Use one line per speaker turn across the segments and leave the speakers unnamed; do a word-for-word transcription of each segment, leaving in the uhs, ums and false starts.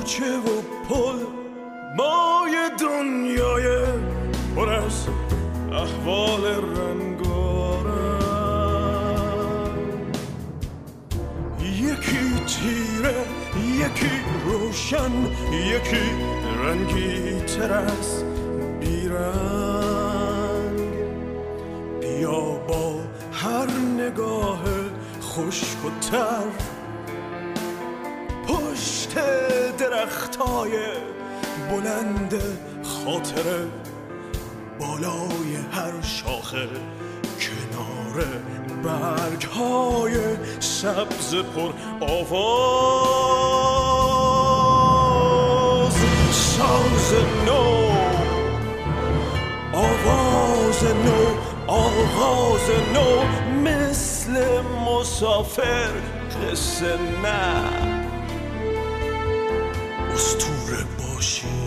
کوچه و پل مای دنیای پر از احوال رنگارنگ، یکی تیره یکی روشن، یکی رنگی تر از بیرنگ. بیا با هر نگاه خشک و تر پشت درختای بلند خاطره، بالای هر شاخه کنار برگ‌های سبز پر آواز. ساز نو، آواز نو، آغاز نو، مثل مسافر قصه نه اسطوره باشیم.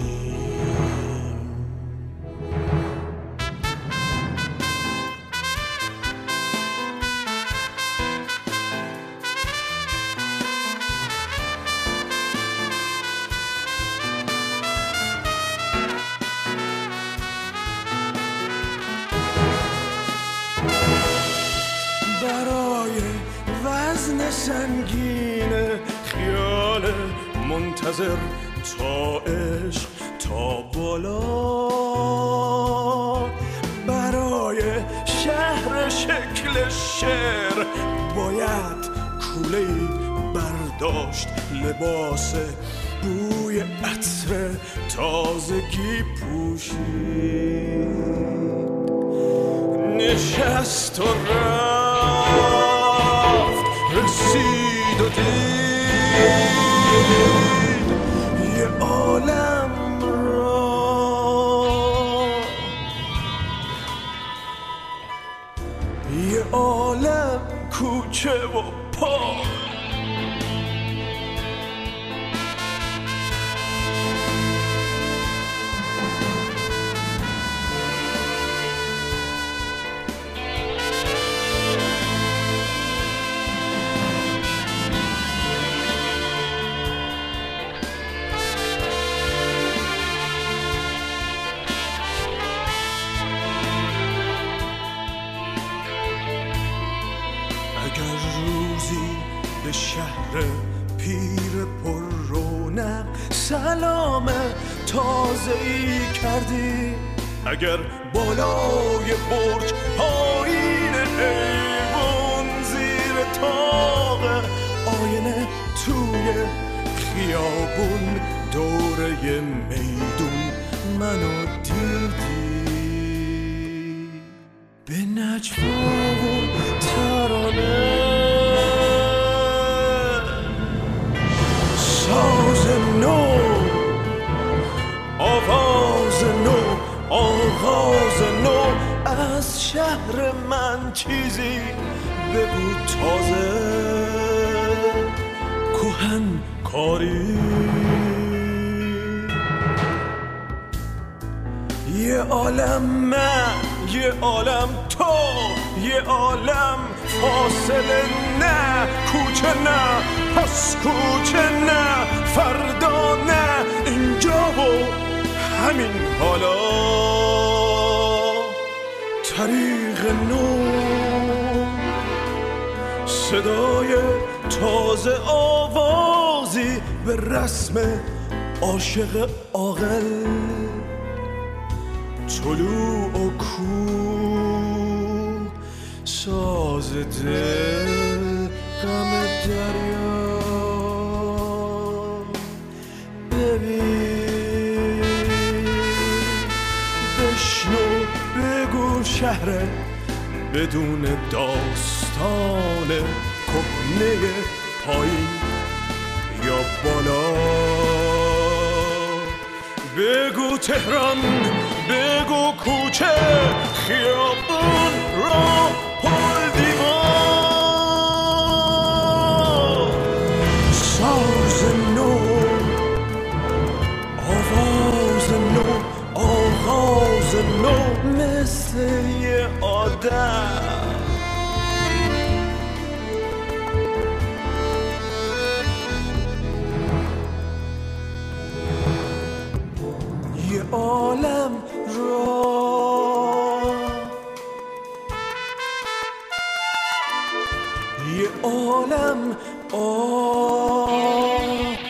برای وزن سنگین خیال منتظر تا عشق تا بالا، برای شهر شکل شعر باید کوله‌ای برداشت، لباس بوی عطر تازگی پوشید، نشست و رفت رسید و دید یه عالم را، یه عالم کوچه و پا. اگر روزی به شهر پیر پر رونق سلام تازه‌ای کردی، اگر بالای برج پایین ایوان زیر تاق آینه توی خیابون دوره میدون منو دیدی، به نجوا و ترانه ساز نو، آواز نو، آغاز نو، از شهر من چیزی بگو تازه، کهن کاری. یه عالم من، یه عالم تو، یه عالم فاصله نه، کوچه نه پس کوچه نه، فردا نه، اینجا و همین حالا. طریق نو، صدای تازه، آوازی به رسم عاشق عاقل، طلوع و کوه، ساز دل، غم دریا. ببین، بشنو، بگو شهر بدون داستان کهنه پایین یا بالا. بگو تهران، بگو کوچه، خیابون، راه، پل، دیوار. ساز نو، آواز نو، آغاز نو، مثل یه آدم. یه عالم آه